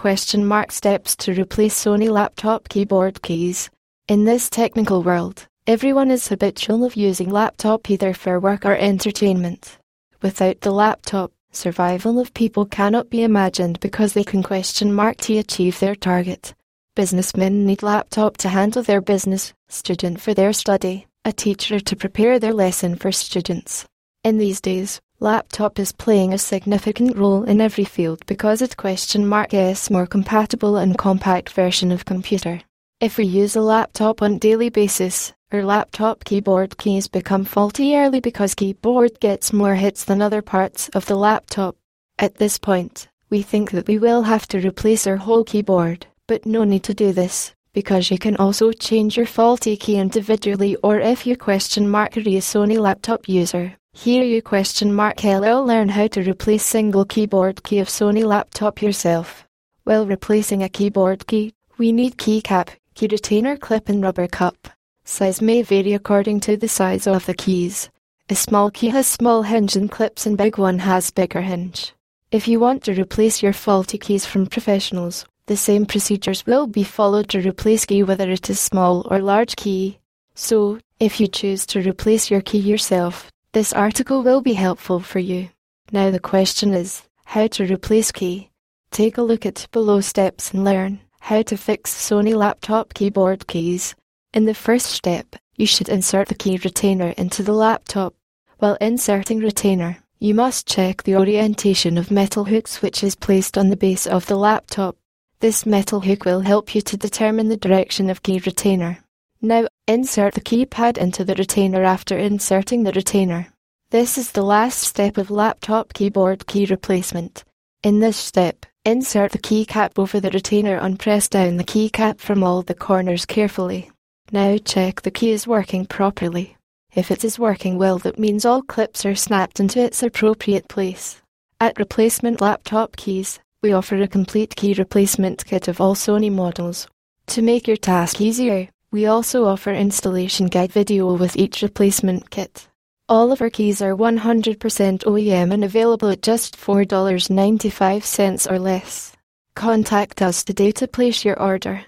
steps to replace Sony laptop keyboard keys. In this technical world, everyone is habitual of using laptop either for work or entertainment. Without the laptop, survival of people cannot be imagined because they can to achieve their target. Businessmen need laptop to handle their business, student for their study, a teacher to prepare their lesson for students. In these days, laptop is playing a significant role in every field because it is more compatible and compact version of computer. If we use a laptop on daily basis, our laptop keyboard keys become faulty early because keyboard gets more hits than other parts of the laptop. At this point, we think that we will have to replace our whole keyboard, but no need to do this, because you can also change your faulty key individually, or if you are a Sony laptop user, here you hello learn how to replace single keyboard key of Sony laptop yourself. While replacing a keyboard key, we need keycap, key retainer clip and rubber cup. Size may vary according to the size of the keys. A small key has small hinge and clips and big one has bigger hinge. If you want to replace your faulty keys from professionals, the same procedures will be followed to replace key whether it is small or large key. So, if you choose to replace your key yourself, this article will be helpful for you. Now the question is, how to replace key? Take a look at below steps and learn how to fix Sony laptop keyboard keys. In the first step, you should insert the key retainer into the laptop. While inserting retainer, you must check the orientation of metal hooks which is placed on the base of the laptop. This metal hook will help you to determine the direction of key retainer. Now, insert the keypad into the retainer after inserting the retainer. This is the last step of laptop keyboard key replacement. In this step, insert the keycap over the retainer and press down the keycap from all the corners carefully. Now check the key is working properly. If it is working well, that means all clips are snapped into its appropriate place. At Replacement Laptop Keys, we offer a complete key replacement kit of all Sony models. To make your task easier, we also offer installation guide video with each replacement kit. All of our keys are 100% OEM and available at just $4.95 or less. Contact us today to place your order.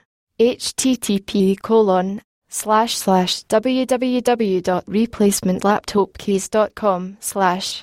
http://www.replacementlaptopkeys.com/